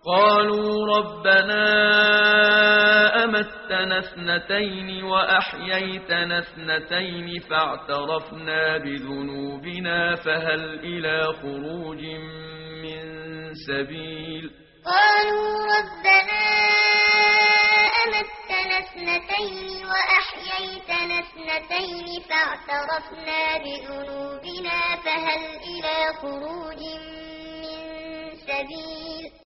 قالوا ربنا أمتنا اثنتين وأحييتنا اثنتين فاعترفنا بذنوبنا فهل إلى خروج من سبيل قالوا ربنا أمتنا اثنتين وأحييتنا اثنتين فاعترفنا بذنوبنا فهل إلى خروج من سبيل